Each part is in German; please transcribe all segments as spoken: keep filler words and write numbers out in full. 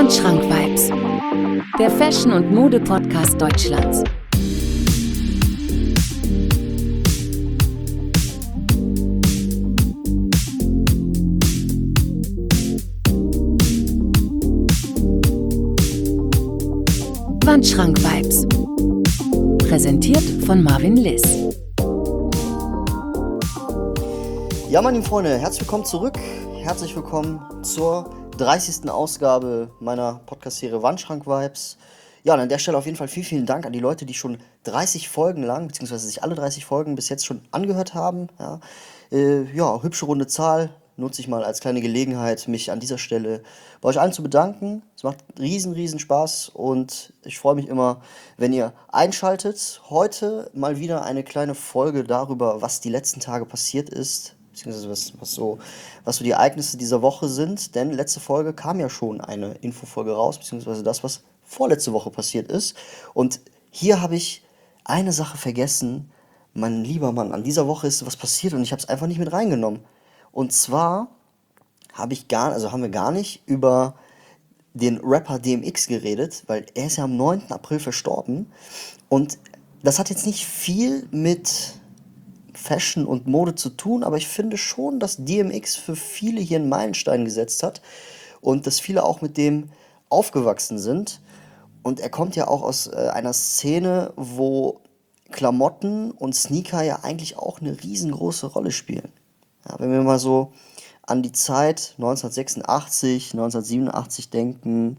Wandschrank-Vibes, der Fashion- und Mode-Podcast Deutschlands. Wandschrank-Vibes, präsentiert von Marvin Liss. Ja, meine lieben Freunde, herzlich willkommen zurück. Herzlich willkommen zur dreißigsten Ausgabe meiner Podcast-Serie Wandschrank-Vibes. Ja, und an der Stelle auf jeden Fall vielen, vielen Dank an die Leute, die schon dreißig Folgen lang, beziehungsweise sich alle dreißig Folgen bis jetzt schon angehört haben. Ja, äh, ja hübsche runde Zahl. Nutze ich mal als kleine Gelegenheit, mich an dieser Stelle bei euch allen zu bedanken. Es macht riesen, riesen Spaß und ich freue mich immer, wenn ihr einschaltet. Heute mal wieder eine kleine Folge darüber, was die letzten Tage passiert ist, beziehungsweise was, was, so, was so die Ereignisse dieser Woche sind. Denn letzte Folge kam ja schon eine Infofolge raus, beziehungsweise das, was vorletzte Woche passiert ist. Und hier habe ich eine Sache vergessen. Mein lieber Mann, an dieser Woche ist was passiert und ich habe es einfach nicht mit reingenommen. Und zwar habe ich gar, also haben wir gar nicht über den Rapper D M X geredet, weil er ist ja am neunten April verstorben. Und das hat jetzt nicht viel mit Fashion und Mode zu tun, aber ich finde schon, dass D M X für viele hier einen Meilenstein gesetzt hat und dass viele auch mit dem aufgewachsen sind. Und er kommt ja auch aus äh, einer Szene, wo Klamotten und Sneaker ja eigentlich auch eine riesengroße Rolle spielen. Ja, wenn wir mal so an die Zeit neunzehnhundertsechsundachtzig, neunzehnhundertsiebenundachtzig denken,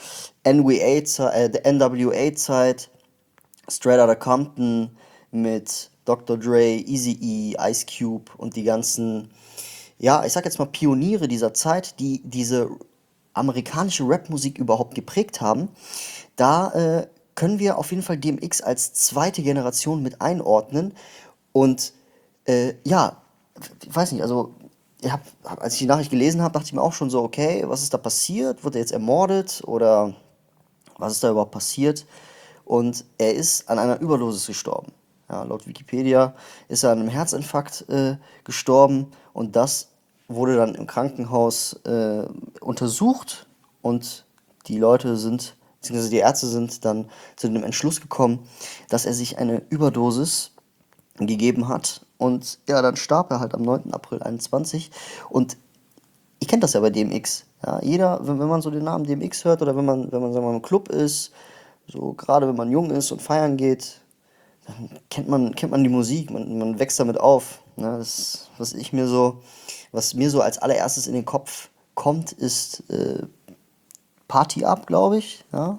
N W A, äh, der N W A-Zeit, Straight Outta Compton mit Doktor Dre, Eazy-E, Ice Cube und die ganzen, ja, ich sag jetzt mal Pioniere dieser Zeit, die diese amerikanische Rapmusik überhaupt geprägt haben, da äh, können wir auf jeden Fall D M X als zweite Generation mit einordnen. Und äh, ja, ich weiß nicht, also ich hab, als ich die Nachricht gelesen habe, dachte ich mir auch schon so, okay, was ist da passiert? Wurde er jetzt ermordet oder was ist da überhaupt passiert? Und er ist an einer Überdosis gestorben. Ja, laut Wikipedia ist er an einem Herzinfarkt äh, gestorben und das wurde dann im Krankenhaus äh, untersucht und die Leute sind, beziehungsweise die Ärzte sind dann zu dem Entschluss gekommen, dass er sich eine Überdosis gegeben hat und ja, dann starb er halt am neunten April einundzwanzig und ich kenne das ja bei D M X. Ja, jeder, wenn, wenn man so den Namen D M X hört oder wenn man, wenn man sagen wir mal, im Club ist, so gerade wenn man jung ist und feiern geht, dann kennt man, kennt man die Musik, man, man wächst damit auf. Ne? Das, was ich mir so, was mir so als allererstes in den Kopf kommt, ist äh, Party Up, glaube ich. Ja?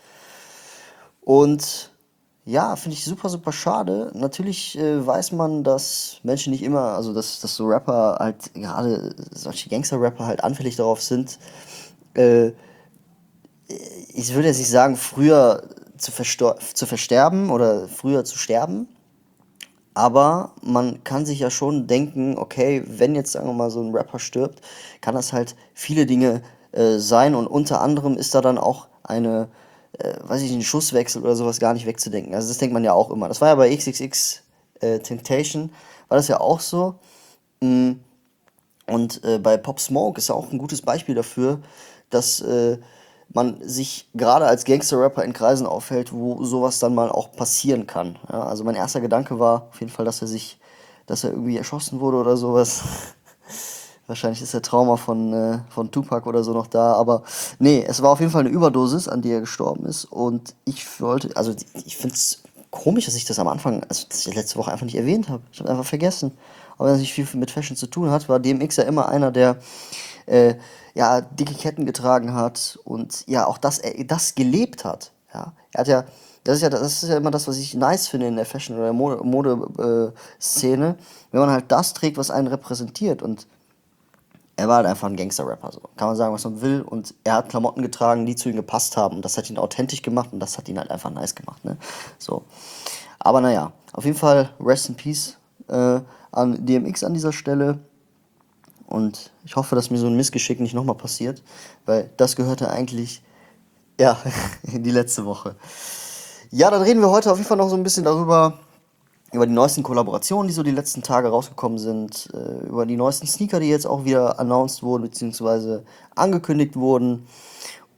Und ja, finde ich super, super schade. Natürlich äh, weiß man, dass Menschen nicht immer, also dass, dass so Rapper halt, gerade solche Gangster-Rapper halt anfällig darauf sind, äh, ich würde jetzt nicht sagen, früher zu, verstor- zu versterben oder früher zu sterben, aber man kann sich ja schon denken, okay, wenn jetzt, sagen wir mal, so ein Rapper stirbt, kann das halt viele Dinge äh, sein und unter anderem ist da dann auch eine, äh, weiß ich nicht, ein Schusswechsel oder sowas gar nicht wegzudenken. Also das denkt man ja auch immer. Das war ja bei X X X äh, Temptation, war das ja auch so. Mm, Und äh, bei Pop Smoke ist ja auch ein gutes Beispiel dafür, dass äh, man sich gerade als Gangster-Rapper in Kreisen aufhält, wo sowas dann mal auch passieren kann. Ja, also mein erster Gedanke war auf jeden Fall, dass er sich, dass er irgendwie erschossen wurde oder sowas. Wahrscheinlich ist der Trauma von, äh, von Tupac oder so noch da, aber nee, es war auf jeden Fall eine Überdosis, an die er gestorben ist. Und ich wollte, also ich finde es komisch, dass ich das am Anfang, also dass ich letzte Woche einfach nicht erwähnt habe. Ich habe einfach vergessen. Aber wenn es nicht viel mit Fashion zu tun hat, war D M X ja immer einer, der äh, ja, dicke Ketten getragen hat und ja, auch das, er, das gelebt hat. Ja. Er hat ja, das ist ja, das ist ja immer das, was ich nice finde in der Fashion- oder Mode, Mode, äh, Szene, wenn man halt das trägt, was einen repräsentiert. Und er war halt einfach ein Gangster-Rapper, so. Kann man sagen, was man will. Und er hat Klamotten getragen, die zu ihm gepasst haben. Und das hat ihn authentisch gemacht und das hat ihn halt einfach nice gemacht, ne? So. Aber naja, auf jeden Fall Rest in Peace äh, an D M X an dieser Stelle. Und ich hoffe, dass mir so ein Missgeschick nicht nochmal passiert, weil das gehörte eigentlich, ja, in die letzte Woche. Ja, dann reden wir heute auf jeden Fall noch so ein bisschen darüber, über die neuesten Kollaborationen, die so die letzten Tage rausgekommen sind, äh, über die neuesten Sneaker, die jetzt auch wieder announced wurden, beziehungsweise angekündigt wurden.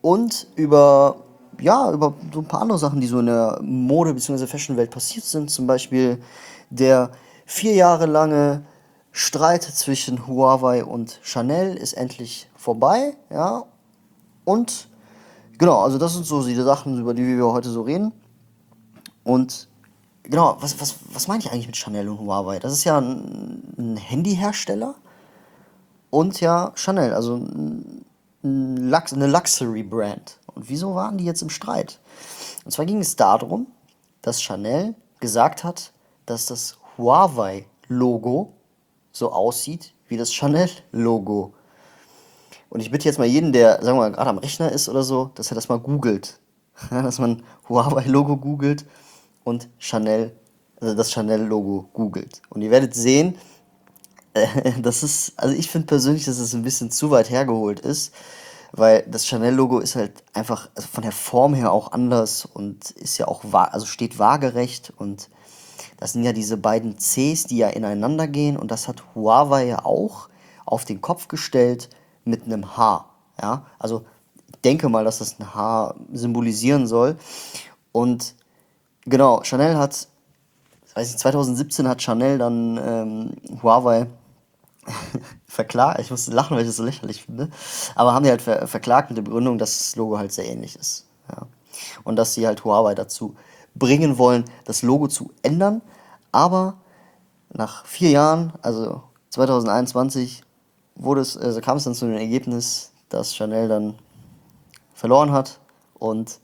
und über, ja, über so ein paar andere Sachen, die so in der Mode- bzw. Fashion-Welt passiert sind. Zum Beispiel der vier Jahre lange Streit zwischen Huawei und Chanel ist endlich vorbei, ja. Und genau, also das sind so die Sachen, über die wir heute so reden. Und genau, was, was, was meine ich eigentlich mit Chanel und Huawei? Das ist ja ein, ein Handyhersteller und ja Chanel, also ein, ein Lux, eine Luxury-Brand. Und wieso waren die jetzt im Streit? Und zwar ging es darum, dass Chanel gesagt hat, dass das Huawei-Logo so aussieht wie das Chanel-Logo. Und ich bitte jetzt mal jeden, der, sagen wir mal, gerade am Rechner ist oder so, dass er das mal googelt. Ja, dass man Huawei-Logo googelt und Chanel, also das Chanel-Logo googelt. Und ihr werdet sehen, äh, das ist, also ich finde persönlich, dass es ein bisschen zu weit hergeholt ist, weil das Chanel-Logo ist halt einfach also von der Form her auch anders und ist ja auch, wa- also steht waagerecht und das sind ja diese beiden Cs, die ja ineinander gehen und das hat Huawei ja auch auf den Kopf gestellt mit einem H. Ja, also ich denke mal, dass das ein H symbolisieren soll. Und genau, Chanel hat, weiß ich, zwanzig siebzehn hat Chanel dann ähm, Huawei verklagt. Ich muss lachen, weil ich das so lächerlich finde. Aber haben die halt ver verklagt mit der Begründung, dass das Logo halt sehr ähnlich ist. Ja. Und dass sie halt Huawei dazu bringen wollen, das Logo zu ändern. Aber nach vier Jahren, also zwanzig einundzwanzig, wurde es, also kam es dann zu dem Ergebnis, dass Chanel dann verloren hat und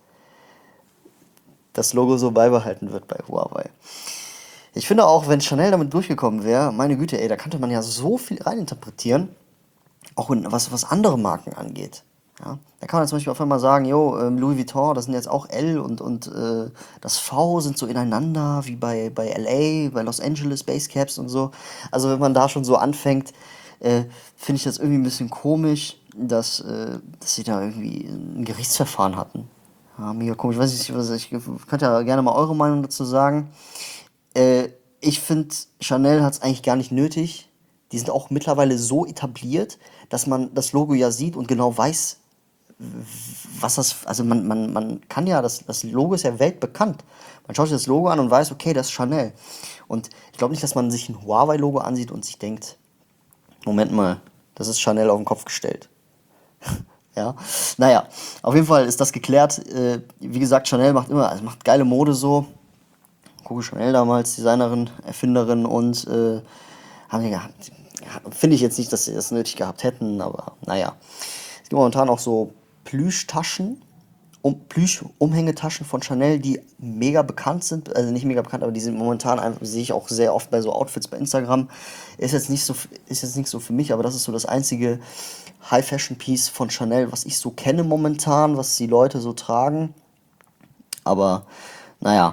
das Logo so beibehalten wird bei Huawei. Ich finde auch, wenn Chanel damit durchgekommen wäre, meine Güte, ey, da könnte man ja so viel reininterpretieren, auch in, was, was andere Marken angeht. Ja, da kann man zum Beispiel auf einmal sagen, jo, ähm, Louis Vuitton, das sind jetzt auch L und, und äh, das V sind so ineinander, wie bei, bei L A, bei Los Angeles, Basecaps und so. Also wenn man da schon so anfängt, äh, finde ich das irgendwie ein bisschen komisch, dass, äh, dass sie da irgendwie ein Gerichtsverfahren hatten. Ja, mega komisch. Ich weiß nicht, was ich könnt ja gerne mal eure Meinung dazu sagen. Äh, ich finde, Chanel hat es eigentlich gar nicht nötig. Die sind auch mittlerweile so etabliert, dass man das Logo ja sieht und genau weiß, was das, also man, man, man kann ja, das, das Logo ist ja weltbekannt. Man schaut sich das Logo an und weiß, okay, das ist Chanel. Und ich glaube nicht, dass man sich ein Huawei-Logo ansieht und sich denkt, Moment mal, das ist Chanel auf den Kopf gestellt. Ja, naja, auf jeden Fall ist das geklärt. Äh, wie gesagt, Chanel macht immer, also macht geile Mode so. Coco Chanel damals, Designerin, Erfinderin und äh, haben die gehabt. Ja, finde ich jetzt nicht, dass sie das nötig gehabt hätten, aber naja. Es gibt momentan auch so Plüschtaschen, um, Plüsch-Umhängetaschen von Chanel, die mega bekannt sind. Also nicht mega bekannt, aber die sind momentan einfach, sehe ich auch sehr oft bei so Outfits bei Instagram. Ist jetzt nicht so, ist jetzt nicht so für mich, aber das ist so das einzige High-Fashion-Piece von Chanel, was ich so kenne momentan, was die Leute so tragen. Aber naja,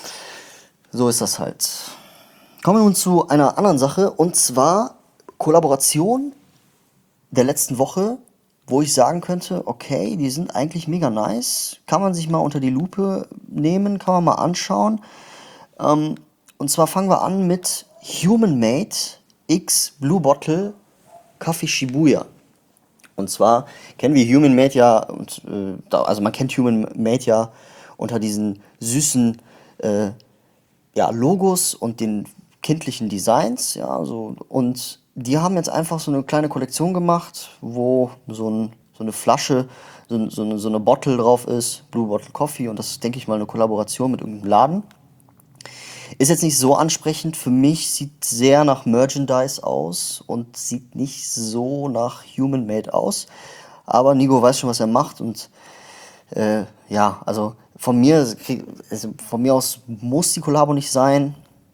so ist das halt. Kommen wir nun zu einer anderen Sache und zwar Kollaboration der letzten Woche, wo ich sagen könnte, okay, die sind eigentlich mega nice, kann man sich mal unter die Lupe nehmen, kann man mal anschauen. Ähm, und zwar fangen wir an mit Human Made x Blue Bottle Coffee Shibuya. Und zwar kennen wir Human Made ja, und, äh, da, also man kennt Human Made ja unter diesen süßen äh, ja, Logos und den kindlichen Designs, ja, so, und die haben jetzt einfach so eine kleine Kollektion gemacht, wo so, ein, so eine Flasche, so, so, eine, so eine Bottle drauf ist, Blue Bottle Coffee, und das ist, denke ich mal, eine Kollaboration mit irgendeinem Laden. Ist jetzt nicht so ansprechend, für mich sieht sehr nach Merchandise aus und sieht nicht so nach Human Made aus, aber Nigo weiß schon, was er macht und äh, ja, also von mir, also von mir aus muss die Kollabo nicht sein,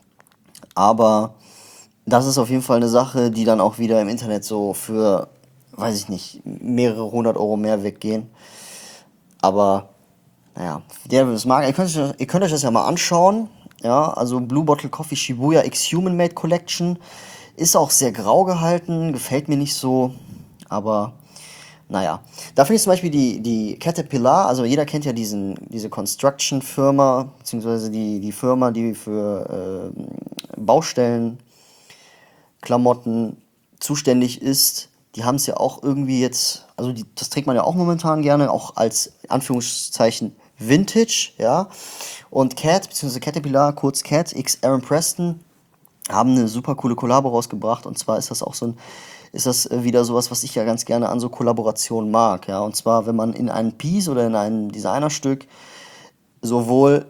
aber das ist auf jeden Fall eine Sache, die dann auch wieder im Internet so für, weiß ich nicht, mehrere hundert Euro mehr weggehen. Aber naja, der das mag, ihr könnt, euch, ihr könnt euch das ja mal anschauen. Ja, also Blue Bottle Coffee Shibuya X Human Made Collection ist auch sehr grau gehalten, gefällt mir nicht so, aber naja, da finde ich zum Beispiel die, die Caterpillar, also jeder kennt ja diesen, diese Construction-Firma, beziehungsweise die, die Firma, die für äh, Baustellen, Klamotten zuständig ist. die haben es ja auch irgendwie jetzt, also die, das trägt man ja auch momentan gerne, auch als Anführungszeichen Vintage, ja. Und Cat, beziehungsweise Caterpillar, kurz Cat, x Aaron Preston, haben eine super coole Kollabo rausgebracht. Und zwar ist das auch so ein, ist das äh, wieder sowas, was ich ja ganz gerne an so Kollaborationen mag, ja. Und zwar, wenn man in einem Piece oder in einem Designerstück sowohl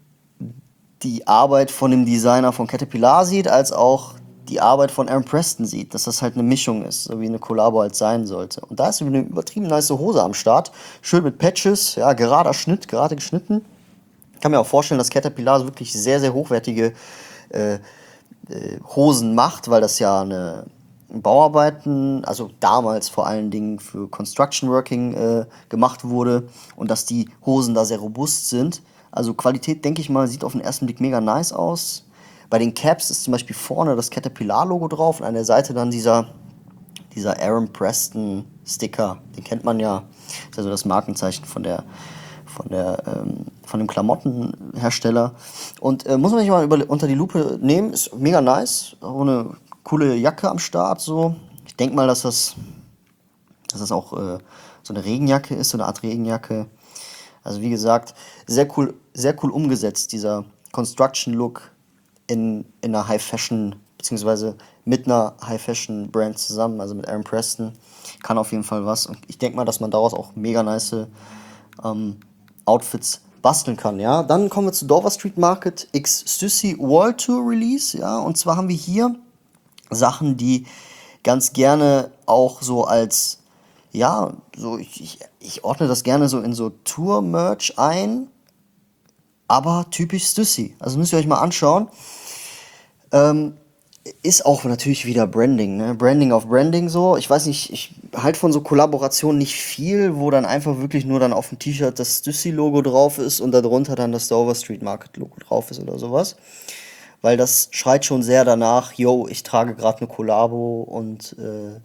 die Arbeit von dem Designer von Caterpillar sieht, als auch die Arbeit von Aaron Preston sieht, dass das halt eine Mischung ist, so wie eine Kollabo halt sein sollte. Und da ist eine übertrieben nice Hose am Start, schön mit Patches, ja, gerader Schnitt, gerade geschnitten. Ich kann mir auch vorstellen, dass Caterpillar wirklich sehr, sehr hochwertige äh, äh, Hosen macht, weil das ja eine Bauarbeiten, also damals vor allen Dingen für Construction Working äh, gemacht wurde und dass die Hosen da sehr robust sind. Also Qualität, denke ich mal, sieht auf den ersten Blick mega nice aus. Bei den Caps ist zum Beispiel vorne das Caterpillar-Logo drauf und an der Seite dann dieser, dieser Aaron Preston-Sticker. Den kennt man ja. Das ist also das Markenzeichen von der, von der, ähm, von dem Klamottenhersteller. Und äh, muss man sich mal über, unter die Lupe nehmen. Ist mega nice. Auch eine coole Jacke am Start. So. Ich denke mal, dass das, dass das auch äh, so eine Regenjacke ist, so eine Art Regenjacke. Also wie gesagt, sehr cool, sehr cool umgesetzt, dieser Construction-Look in, in einer High-Fashion, beziehungsweise mit einer High-Fashion-Brand zusammen, also mit Aaron Preston. Kann auf jeden Fall was. Und ich denke mal, dass man daraus auch mega nice ähm, Outfits basteln kann, ja. Dann kommen wir zu Dover Street Market X Stussy World Tour Release, ja. Und zwar haben wir hier Sachen, die ganz gerne auch so als, ja, so ich, ich, ich ordne das gerne so in so Tour-Merch ein, aber typisch Stussy. Also müsst ihr euch mal anschauen. Ähm, ist auch natürlich wieder Branding, ne? Branding auf Branding so. Ich weiß nicht, ich halte von so Kollaborationen nicht viel, wo dann einfach wirklich nur dann auf dem T-Shirt das Stussy-Logo drauf ist und darunter dann das Dover Street Market-Logo drauf ist oder sowas. Weil das schreit schon sehr danach, yo, ich trage gerade eine Kollabo und äh,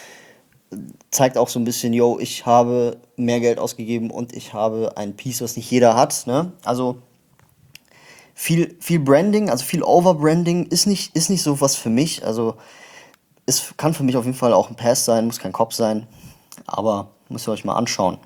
zeigt auch so ein bisschen, yo, ich habe mehr Geld ausgegeben und ich habe ein Piece, was nicht jeder hat, ne? Also viel, viel Branding, also viel Overbranding ist nicht, ist nicht so was für mich. Also es kann für mich auf jeden Fall auch ein Pass sein, muss kein Cop sein, aber müsst ihr euch mal anschauen.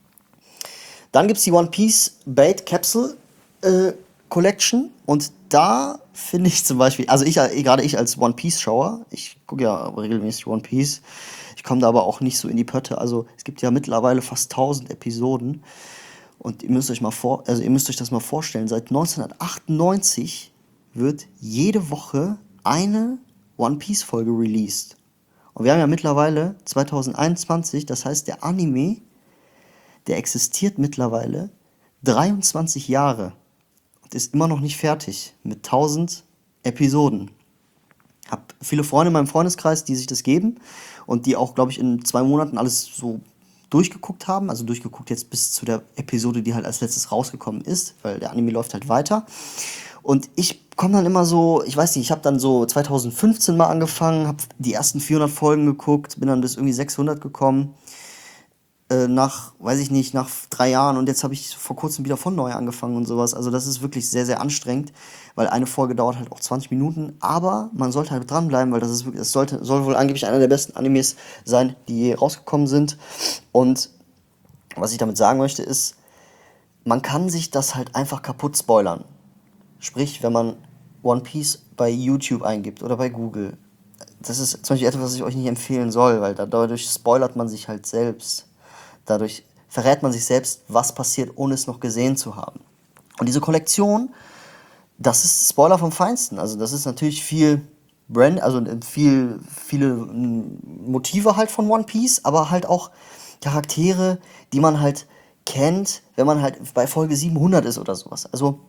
Dann gibt es die One Piece Bait Capsule äh, Collection und da finde ich zum Beispiel, also ich, gerade ich als One Piece Schauer, ich gucke ja regelmäßig One Piece, ich komme da aber auch nicht so in die Pötte. Also es gibt ja mittlerweile fast tausend Episoden und ihr müsst euch mal vor, also ihr müsst euch das mal vorstellen, seit neunzehnhundertachtundneunzig wird jede Woche eine One Piece Folge released. Und wir haben ja mittlerweile zweitausendeinundzwanzig, das heißt der Anime, der existiert mittlerweile dreiundzwanzig Jahre und ist immer noch nicht fertig mit tausend Episoden. Ich habe viele Freunde in meinem Freundeskreis, die sich das geben und die auch, glaube ich, in zwei Monaten alles so durchgeguckt haben. Also durchgeguckt jetzt bis zu der Episode, die halt als letztes rausgekommen ist, weil der Anime läuft halt weiter. Und ich komme dann immer so, ich weiß nicht, ich habe dann so zweitausendfünfzehn mal angefangen, habe die ersten vierhundert Folgen geguckt, bin dann bis irgendwie sechshundert gekommen. Äh, nach, weiß ich nicht, nach drei Jahren und jetzt habe ich vor kurzem wieder von neu angefangen und sowas. Also das ist wirklich sehr, sehr anstrengend, weil eine Folge dauert halt auch zwanzig Minuten, aber man sollte halt dranbleiben, weil das ist wirklich, das sollte, soll wohl angeblich einer der besten Animes sein, die je rausgekommen sind. Und was ich damit sagen möchte ist, man kann sich das halt einfach kaputt spoilern. Sprich, wenn man One Piece bei YouTube eingibt oder bei Google. Das ist zum Beispiel etwas, was ich euch nicht empfehlen soll, weil dadurch spoilert man sich halt selbst. Dadurch verrät man sich selbst, was passiert, ohne es noch gesehen zu haben. Und diese Kollektion, das ist Spoiler vom Feinsten. Also das ist natürlich viel Brand, also viel, viele Motive halt von One Piece, aber halt auch Charaktere, die man halt kennt, wenn man halt bei Folge siebenhundert ist oder sowas. Also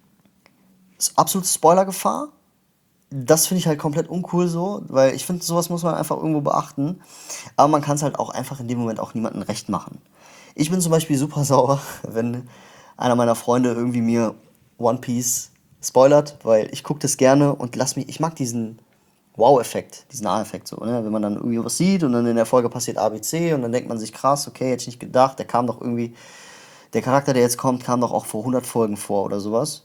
ist absolute Spoilergefahr. Das finde ich halt komplett uncool so, weil ich finde, sowas muss man einfach irgendwo beachten. Aber man kann es halt auch einfach in dem Moment auch niemandem recht machen. Ich bin zum Beispiel super sauer, wenn einer meiner Freunde irgendwie mir One Piece spoilert, weil ich gucke das gerne und lass mich, ich mag diesen Wow-Effekt, diesen A-Effekt so, ne? Wenn man dann irgendwie was sieht und dann in der Folge passiert A, B, C und dann denkt man sich, krass, okay, hätte ich nicht gedacht, der kam doch irgendwie, der Charakter, der jetzt kommt, kam doch auch vor hundert Folgen vor oder sowas.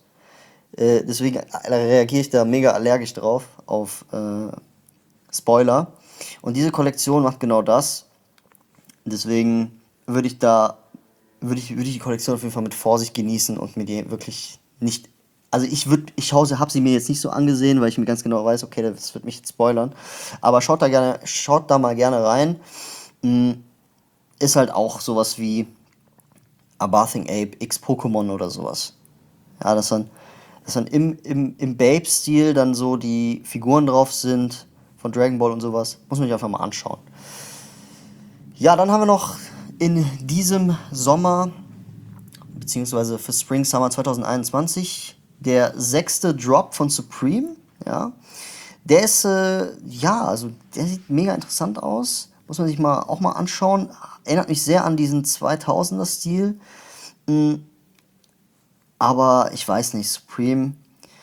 Deswegen reagiere ich da mega allergisch drauf, auf äh, Spoiler. Und diese Kollektion macht genau das. Deswegen würde ich da, würde ich, würde ich die Kollektion auf jeden Fall mit Vorsicht genießen und mir die wirklich nicht, also ich würde, ich habe sie mir jetzt nicht so angesehen, weil ich mir ganz genau weiß, okay, das wird mich jetzt spoilern. Aber schaut da gerne, schaut da mal gerne rein. Ist halt auch sowas wie A Bathing Ape X Pokémon oder sowas. Ja, dass dann, dass dann im, im, im Babe-Stil dann so die Figuren drauf sind von Dragon Ball und sowas. Muss man sich einfach mal anschauen. Ja, dann haben wir noch in diesem Sommer, beziehungsweise für Spring Summer zwanzig einundzwanzig, der sechste Drop von Supreme. Ja, der ist, äh, ja, also der sieht mega interessant aus. Muss man sich mal auch mal anschauen. Erinnert mich sehr an diesen zweitausender-Stil. Mhm. Aber ich weiß nicht, Supreme,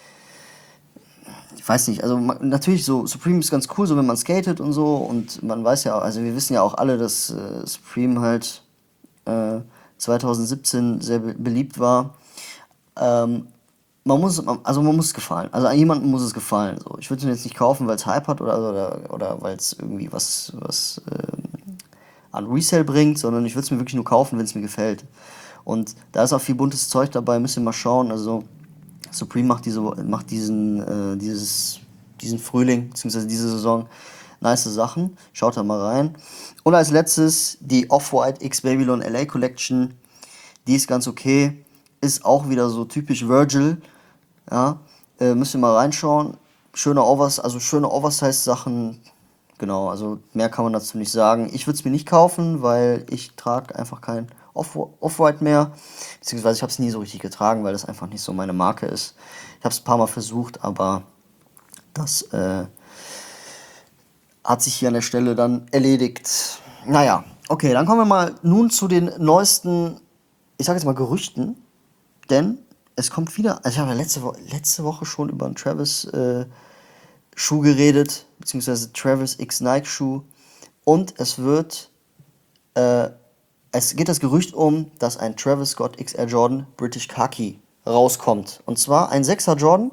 ich weiß nicht, also man, natürlich so, Supreme ist ganz cool, so wenn man skatet und so, und man weiß ja, also wir wissen ja auch alle, dass äh, Supreme halt äh, zwanzig siebzehn sehr be- beliebt war. Ähm, man muss, also man muss es gefallen, also an jemandem muss es gefallen. So. Ich würde es mir jetzt nicht kaufen, weil es Hype hat oder, oder, oder weil es irgendwie was, was ähm, an Resale bringt, sondern ich würde es mir wirklich nur kaufen, wenn es mir gefällt. Und da ist auch viel buntes Zeug dabei, müsst ihr mal schauen. Also Supreme macht diese macht diesen äh, dieses diesen Frühling bzw. diese Saison nice Sachen. Schaut da mal rein. Und als letztes die Off-White X Babylon L A Collection. Die ist ganz okay. Ist auch wieder so typisch Virgil. Ja, äh, müsst ihr mal reinschauen. Schöne Overs, also schöne Oversize-Sachen. Genau, also mehr kann man dazu nicht sagen. Ich würde es mir nicht kaufen, weil ich trage einfach kein Off- Off-White mehr. Beziehungsweise ich habe es nie so richtig getragen, weil das einfach nicht so meine Marke ist. Ich habe es ein paar Mal versucht, aber das äh, hat sich hier an der Stelle dann erledigt. Naja, okay, dann kommen wir mal nun zu den neuesten, ich sage jetzt mal Gerüchten. Denn es kommt wieder, also ich habe ja letzte, Wo- letzte Woche schon über einen Travis äh, Schuh geredet, beziehungsweise Travis X Nike Schuh. Und es wird, äh, es geht das Gerücht um, dass ein Travis Scott X Air Jordan British Khaki rauskommt. Und zwar ein sechser Jordan.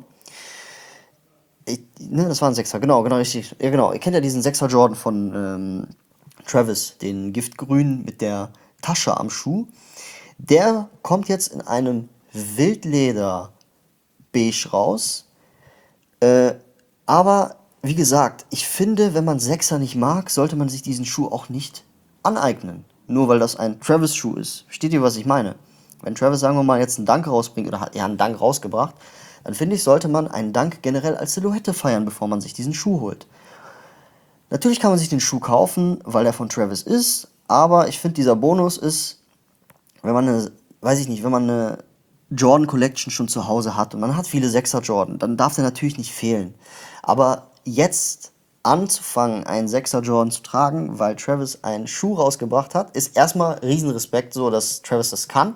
Ich, ne, das war ein Sechser, genau, genau, richtig. Ja, genau. Ihr kennt ja diesen Sechser Jordan von ähm, Travis, den Giftgrün mit der Tasche am Schuh. Der kommt jetzt in einem Wildleder beige raus. Äh, aber wie gesagt, ich finde, wenn man Sechser nicht mag, sollte man sich diesen Schuh auch nicht aneignen. Nur weil das ein Travis-Schuh ist. Versteht ihr, was ich meine? Wenn Travis, sagen wir mal, jetzt einen Dunk rausbringt oder hat er einen Dunk rausgebracht, dann finde ich, sollte man einen Dunk generell als Silhouette feiern, bevor man sich diesen Schuh holt. Natürlich kann man sich den Schuh kaufen, weil er von Travis ist, aber ich finde, dieser Bonus ist, wenn man eine, weiß ich nicht, wenn man eine Jordan Collection schon zu Hause hat und man hat viele Sechser Jordan, dann darf der natürlich nicht fehlen. Aber jetzt anzufangen, einen Sechser Jordan zu tragen, weil Travis einen Schuh rausgebracht hat, ist erstmal Riesenrespekt, so dass Travis das kann.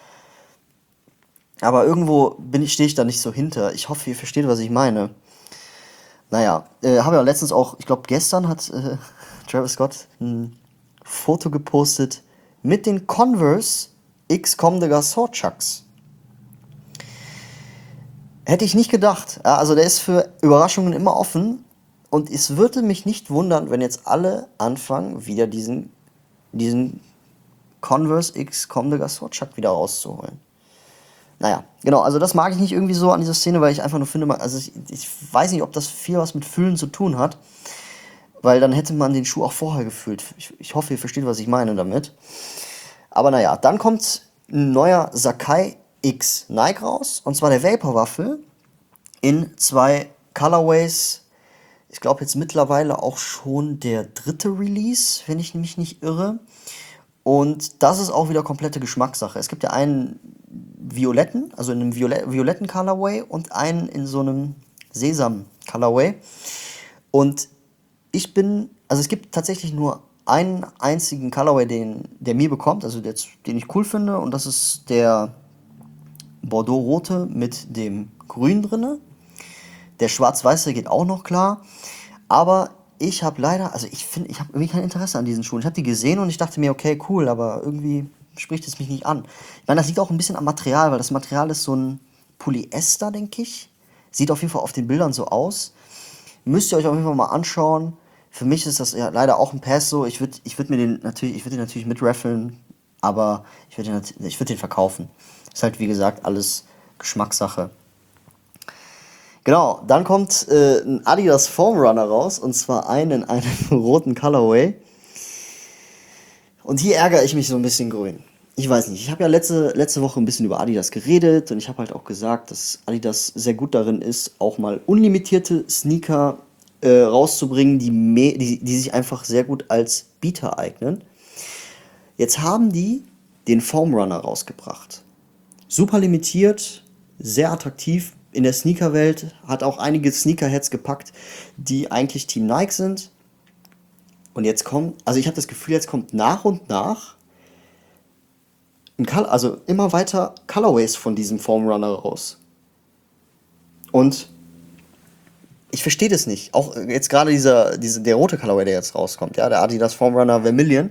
Aber irgendwo bin ich, stehe ich da nicht so hinter. Ich hoffe, ihr versteht, was ich meine. Naja, äh, habe ja letztens auch, ich glaube gestern hat äh, Travis Scott ein Foto gepostet mit den Converse X Comme des Garçons Chucks. Hätte ich nicht gedacht. Ja, also der ist für Überraschungen immer offen. Und es würde mich nicht wundern, wenn jetzt alle anfangen, wieder diesen, diesen Converse X Comme des Garçons Chuck wieder rauszuholen. Naja, genau, also das mag ich nicht irgendwie so an dieser Szene, weil ich einfach nur finde, also ich, ich weiß nicht, ob das viel was mit Fühlen zu tun hat. Weil dann hätte man den Schuh auch vorher gefühlt. Ich, ich hoffe, ihr versteht, was ich meine damit. Aber naja, dann kommt ein neuer Sacai X Nike raus. Und zwar der Vapor-Waffel in zwei Colorways. Ich glaube jetzt mittlerweile auch schon der dritte Release, wenn ich mich nicht irre. Und das ist auch wieder komplette Geschmackssache. Es gibt ja einen violetten, also in einem Viole- violetten Colorway und einen in so einem Sesam-Colorway. Und ich bin, also es gibt tatsächlich nur einen einzigen Colorway, den der mir bekommt, also der, den ich cool finde, und das ist der Bordeaux-Rote mit dem Grün drinne. Der Schwarz-Weiße geht auch noch klar, aber ich habe leider, also ich finde, ich habe irgendwie kein Interesse an diesen Schuhen. Ich habe die gesehen und ich dachte mir, okay, cool, aber irgendwie spricht es mich nicht an. Ich meine, das liegt auch ein bisschen am Material, weil das Material ist so ein Polyester, denke ich. Sieht auf jeden Fall auf den Bildern so aus. Müsst ihr euch auf jeden Fall mal anschauen. für mich ist das ja leider auch ein Pass so. Ich würde ich würd mir den natürlich, ich würde den natürlich mitraffeln, aber ich würde den, nat- ich würd den verkaufen. Ist halt wie gesagt alles Geschmackssache. Genau, dann kommt äh, ein Adidas Foam Runner raus und zwar einen in einem roten Colorway. Und hier ärgere ich mich so ein bisschen grün. Ich weiß nicht, ich habe ja letzte, letzte Woche ein bisschen über Adidas geredet und ich habe halt auch gesagt, dass Adidas sehr gut darin ist, auch mal unlimitierte Sneaker äh, rauszubringen, die, me die, die sich einfach sehr gut als Beater eignen. Jetzt haben die den Foam Runner rausgebracht. Super limitiert, sehr attraktiv in der Sneakerwelt, hat auch einige Sneakerheads gepackt, die eigentlich Team Nike sind. Und jetzt kommt, also ich habe das Gefühl, jetzt kommt nach und nach ein Color, also immer weiter Colorways von diesem Foam Runner raus. Und ich verstehe das nicht. Auch jetzt gerade dieser, diese, der rote Colorway, der jetzt rauskommt, ja, der Adidas Foam Runner Vermilion,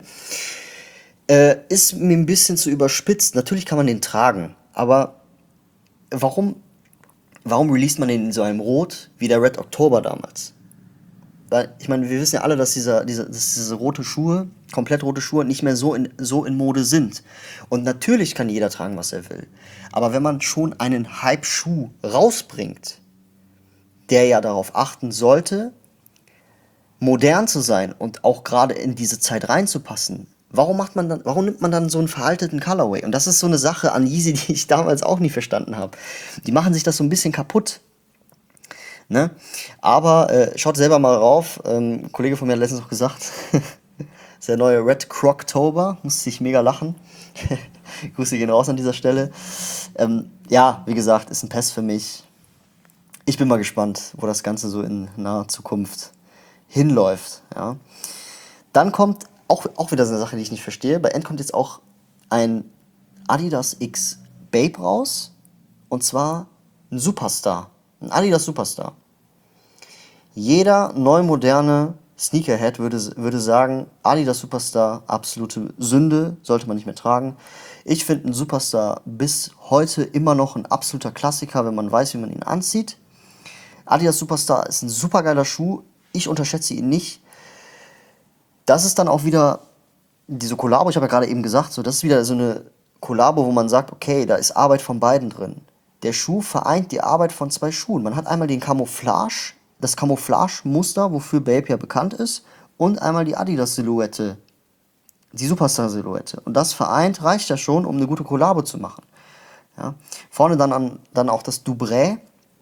äh, ist mir ein bisschen zu überspitzt. Natürlich kann man den tragen, aber warum, warum released man den in so einem Rot wie der Red October damals? Weil, ich meine, wir wissen ja alle, dass, dieser, diese, dass diese rote Schuhe, komplett rote Schuhe, nicht mehr so in, so in Mode sind. Und natürlich kann jeder tragen, was er will. Aber wenn man schon einen Hype-Schuh rausbringt, der ja darauf achten sollte, modern zu sein und auch gerade in diese Zeit reinzupassen, warum macht man dann, warum nimmt man dann so einen veralteten Colorway? Und das ist so eine Sache an Yeezy, die ich damals auch nie verstanden habe. Die machen sich das so ein bisschen kaputt. Ne? Aber äh, schaut selber mal rauf. Ähm, ein Kollege von mir hat letztens noch gesagt, das ist der neue Red Croctober. Musste ich mega lachen. Grüße gehen raus an dieser Stelle. Ähm, ja, wie gesagt, ist ein Pass für mich. Ich bin mal gespannt, wo das Ganze so in naher Zukunft hinläuft. Ja. Dann kommt auch, auch wieder so eine Sache, die ich nicht verstehe. Bei End kommt jetzt auch ein Adidas X Babe raus. Und zwar ein Superstar. Ein Adidas Superstar. Jeder neu moderne Sneakerhead würde, würde sagen, Adidas Superstar, absolute Sünde, sollte man nicht mehr tragen. Ich finde einen Superstar bis heute immer noch ein absoluter Klassiker, wenn man weiß, wie man ihn anzieht. Adidas Superstar ist ein super geiler Schuh. Ich unterschätze ihn nicht. Das ist dann auch wieder diese Kollabo, ich habe ja gerade eben gesagt, so, das ist wieder so eine Kollabo, wo man sagt, okay, da ist Arbeit von beiden drin. Der Schuh vereint die Arbeit von zwei Schuhen. Man hat einmal den Camouflage, das Camouflage-Muster, wofür Babe ja bekannt ist, und einmal die Adidas-Silhouette, die Superstar-Silhouette. Und das vereint reicht ja schon, um eine gute Kollabo zu machen. Ja. Vorne dann, an, dann auch das Dubré,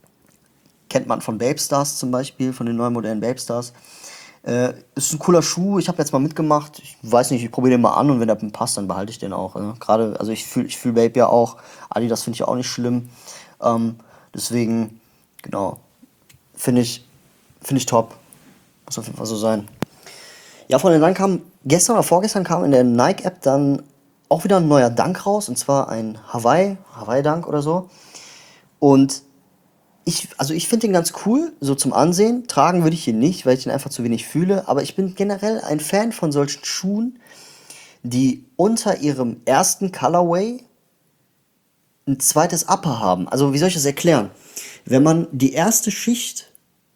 kennt man von Babe Stars zum Beispiel, von den neuen modernen Babe Stars. Äh, ist ein cooler Schuh, ich habe jetzt mal mitgemacht. Ich weiß nicht, ich probiere den mal an und wenn der passt, dann behalte ich den auch. Äh. Gerade, also ich fühle ich fühl Babe ja auch. Adidas finde ich auch nicht schlimm. Ähm, deswegen, genau, finde ich, find ich top. Muss auf jeden Fall so sein. Ja, von den dann kam, gestern oder vorgestern kam in der Nike-App dann auch wieder ein neuer Dunk raus. Und zwar ein Hawaii, Hawaii-Dunk oder so. Und ich, also ich finde den ganz cool, so zum Ansehen. Tragen würde ich ihn nicht, weil ich ihn einfach zu wenig fühle. Aber ich bin generell ein Fan von solchen Schuhen, die unter ihrem ersten Colorway ein zweites Upper haben. Also wie soll ich das erklären? Wenn man die erste Schicht,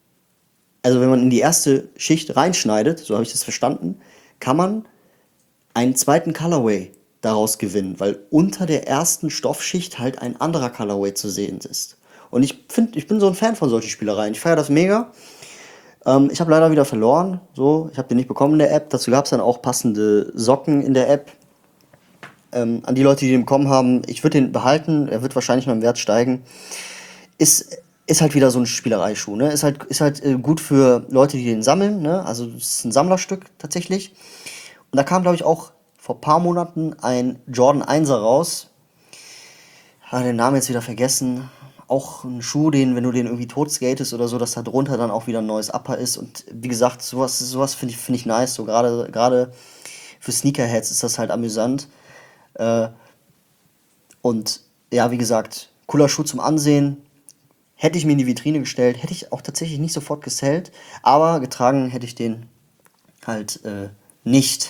also wenn man in die erste Schicht reinschneidet, so habe ich das verstanden, kann man einen zweiten Colorway daraus gewinnen, weil unter der ersten Stoffschicht halt ein anderer Colorway zu sehen ist. Und ich finde, ich bin so ein Fan von solchen Spielereien. Ich feiere das mega. Ähm, ich habe leider wieder verloren. So, ich habe den nicht bekommen in der App. Dazu gab es dann auch passende Socken in der App. Ähm, an die Leute, die den bekommen haben, ich würde den behalten. Er wird wahrscheinlich noch im Wert steigen. Ist, ist halt wieder so ein Spielereischuh. Ne? Ist halt, ist halt äh, gut für Leute, die den sammeln. Ne? Also es ist ein Sammlerstück tatsächlich. Und da kam, glaube ich, auch vor ein paar Monaten ein Jordan Einser raus. Ah, den Namen jetzt wieder vergessen. Auch ein Schuh, den, wenn du den irgendwie tot skatest oder so, dass da drunter dann auch wieder ein neues Upper ist. Und wie gesagt, sowas, sowas finde ich, find ich nice. So gerade gerade für Sneakerheads ist das halt amüsant. Äh, und ja, wie gesagt, cooler Schuh zum Ansehen. Hätte ich mir in die Vitrine gestellt, hätte ich auch tatsächlich nicht sofort gesellt. Aber getragen hätte ich den halt äh, nicht.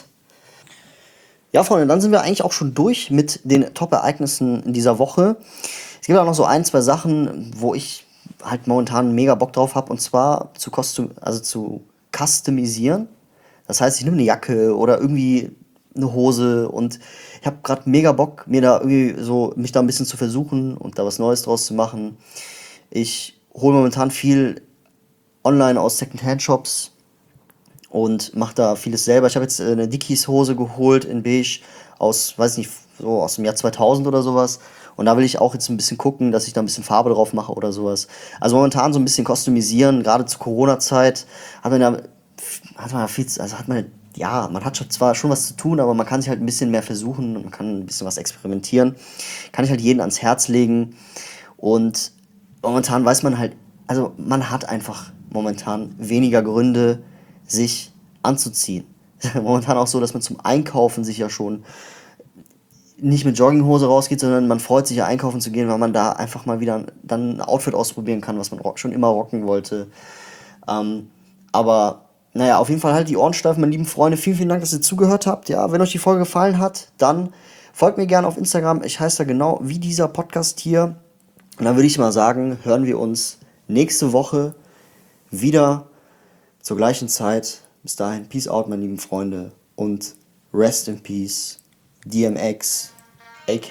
Ja, Freunde, dann sind wir eigentlich auch schon durch mit den Top-Ereignissen in dieser Woche. Es gibt auch noch so ein, zwei Sachen, wo ich halt momentan mega Bock drauf habe. Und zwar zu Kostüm, also zu customisieren. Das heißt, ich nehme eine Jacke oder irgendwie eine Hose und ich habe gerade mega Bock, mir da irgendwie so, mich da ein bisschen zu versuchen und da was Neues draus zu machen. Ich hole momentan viel online aus Secondhand-Shops und mache da vieles selber. Ich habe jetzt eine Dickies-Hose geholt in beige aus, weiß nicht, so aus dem Jahr zweitausend oder sowas. Und da will ich auch jetzt ein bisschen gucken, dass ich da ein bisschen Farbe drauf mache oder sowas. Also momentan so ein bisschen customisieren, gerade zur Corona-Zeit hat man ja, hat man ja viel, also hat man, ja, man hat schon zwar schon was zu tun, aber man kann sich halt ein bisschen mehr versuchen und man kann ein bisschen was experimentieren. Kann ich halt jeden ans Herz legen. Und momentan weiß man halt, also man hat einfach momentan weniger Gründe, sich anzuziehen. Momentan auch so, dass man zum Einkaufen sich ja schon nicht mit Jogginghose rausgeht, sondern man freut sich ja einkaufen zu gehen, weil man da einfach mal wieder dann ein Outfit ausprobieren kann, was man schon immer rocken wollte. Ähm, aber naja, auf jeden Fall halt die Ohren steif, meine lieben Freunde. Vielen, vielen Dank, dass ihr zugehört habt. Ja, wenn euch die Folge gefallen hat, dann folgt mir gerne auf Instagram. Ich heiße da genau wie dieser Podcast hier. Und dann würde ich mal sagen, hören wir uns nächste Woche wieder zur gleichen Zeit. Bis dahin, peace out, meine lieben Freunde. Und rest in peace. D M X, aka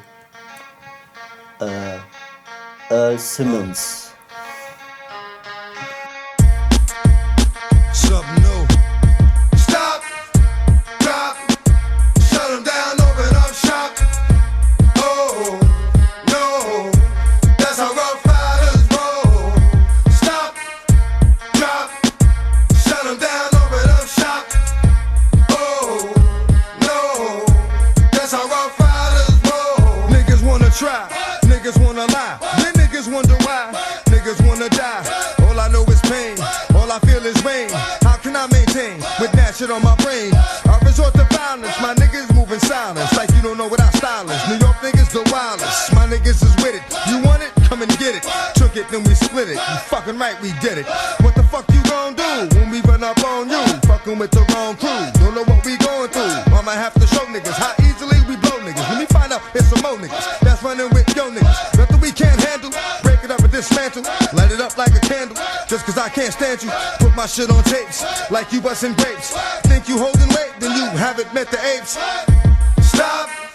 äh, Earl Simmons. Something new. Stop, drop, shut 'em down, open up shop. Oh, no, that's how Rough Riders roll. Stop, drop, shut 'em down, open up shop. Oh, no. That's how Rough Riders roll. Niggas wanna try, niggas wanna lie. Then niggas wonder why, niggas wanna die. All I know is pain, all I feel is rain. How can I maintain with that shit on my brain? I resort to violence, my niggas moving silence. Like you don't know what our style is. New York niggas the wildest, my niggas is with it. You want it? Come and get it. Took it, then we split it. You fucking right, we did it. What the fuck you gon' do when we run up on you? Fucking with the wrong crew, don't know what we going through. I might have to show niggas how easily we blow niggas. When we find out it's some more niggas that's running with yo niggas. Nothing we can't handle, break it up and dismantle. Light it up like a candle, just cause I can't stand you. Put my shit on tapes, like you bustin' grapes. Think you holding weight, then you haven't met the apes. Stop.